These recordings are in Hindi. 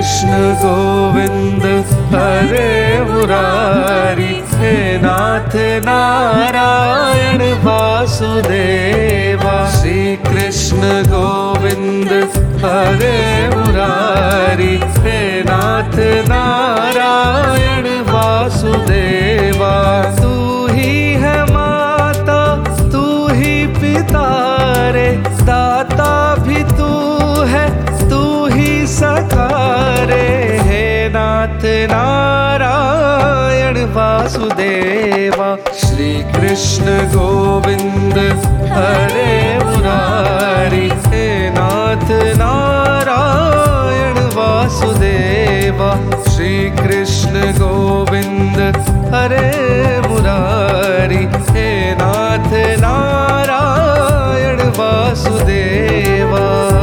कृष्ण गोविंद हरे मुरारी, हे नाथ नारायण वासुदेवा। श्री कृष्ण गोविंद हरे मुरारी, हे नाथ नारायण वासुदेवा। तू ही है माता तू ही पिता रे, दाता भी तू है तू ही सखा रे, हे नाथ नारायण वासुदेवा। श्री कृष्ण गोविंद हरे मुरारी, हे नाथ नारायण वासुदेवा। श्री कृष्ण गोविंद हरे मुरारी, हे नाथ नारायण वासुदेवा।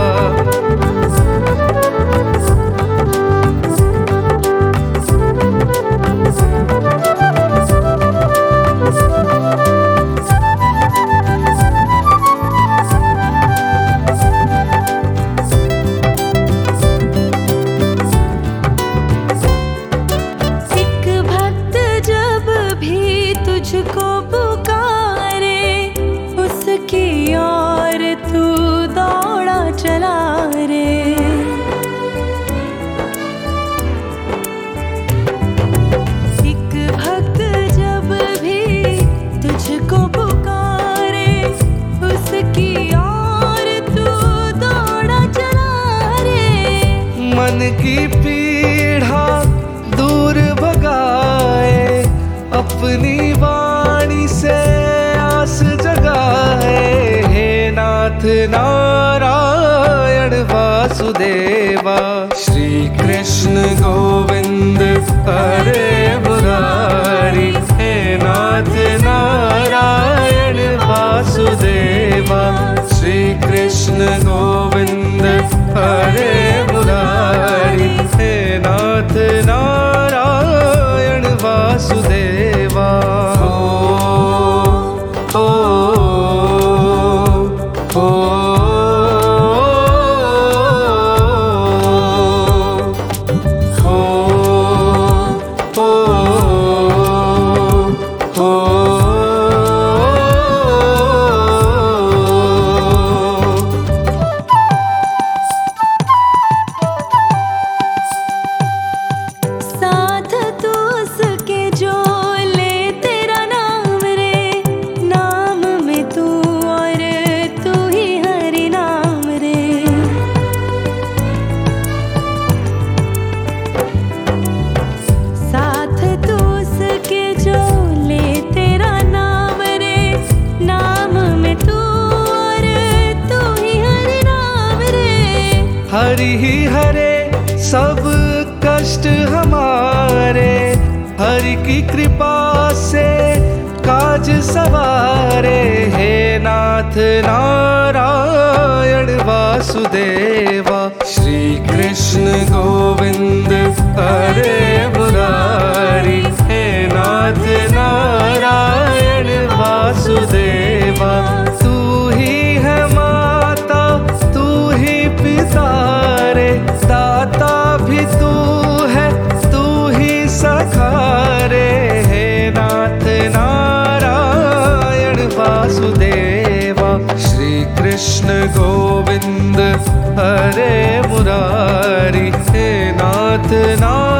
तुझको पुकारे उसकी ओर तू दौड़ा चला रे। एक भक्त जब भी तुझको पुकारे उसकी ओर तू दौड़ा चला रे। मन की पीड़ा दूर भगाए, अपनी वाणी से आस जगाए, हे नाथ नारायण वासुदेवा। श्री कृष्ण गोविंद हरे मुरारी, हे नाथ नारायण वासुदेवा। श्री कृष्ण गोविंद हरे मुरारी, हे नाथ नारायण वासुदेवा। हरि ही हरे सब कष्ट हमारे, हरि की कृपा से काज सवारे, हे नाथ नारायण वासुदेवा। श्री कृष्ण गोविंद हरे मुरारी, हे नाथ नारायण वासुदेवा। तू ही है माता तू ही पिता रे, दाता भी तू है तू ही सखा रे, हे नाथ नारायण वासुदेवा। श्री कृष्ण गोविंद हरे मुरारी, हे नाथ नारायण